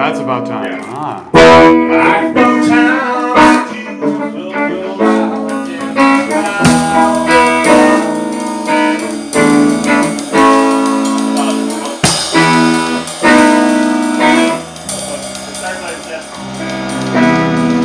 That's about time. Yeah. Ah. Back from town, you will go out in the crowd. Start like that.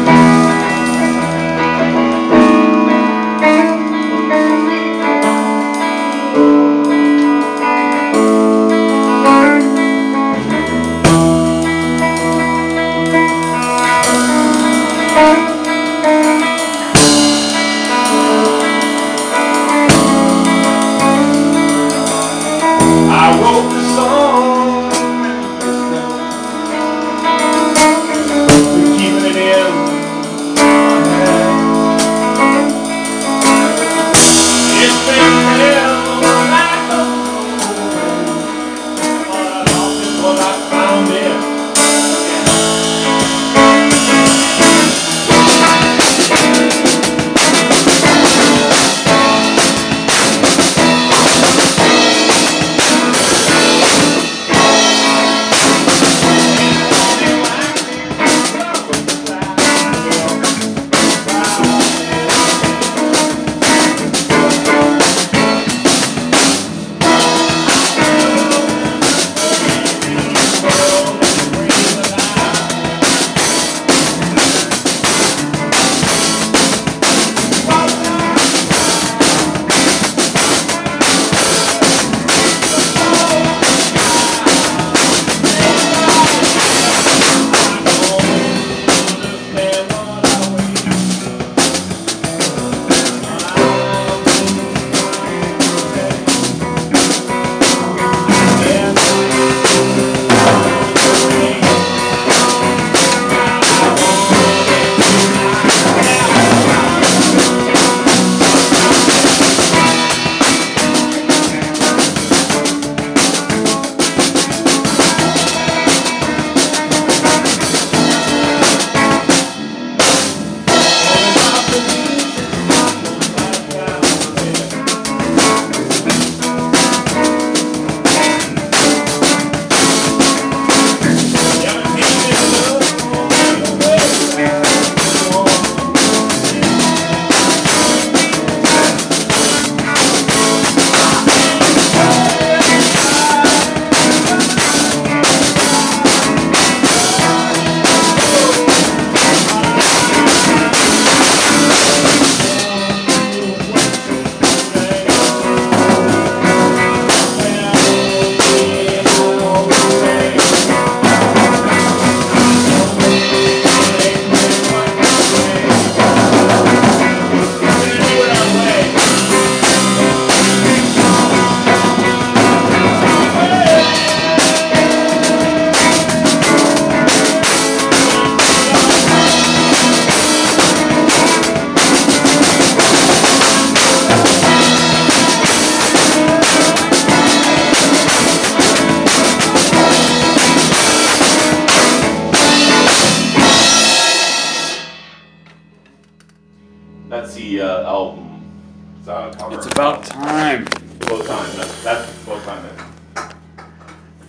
I wrote the song been keeping it in my head. It's been hell like a but I lost it, but I found it. That's the album cover. It's about time. Bow Time. That's Bow Time.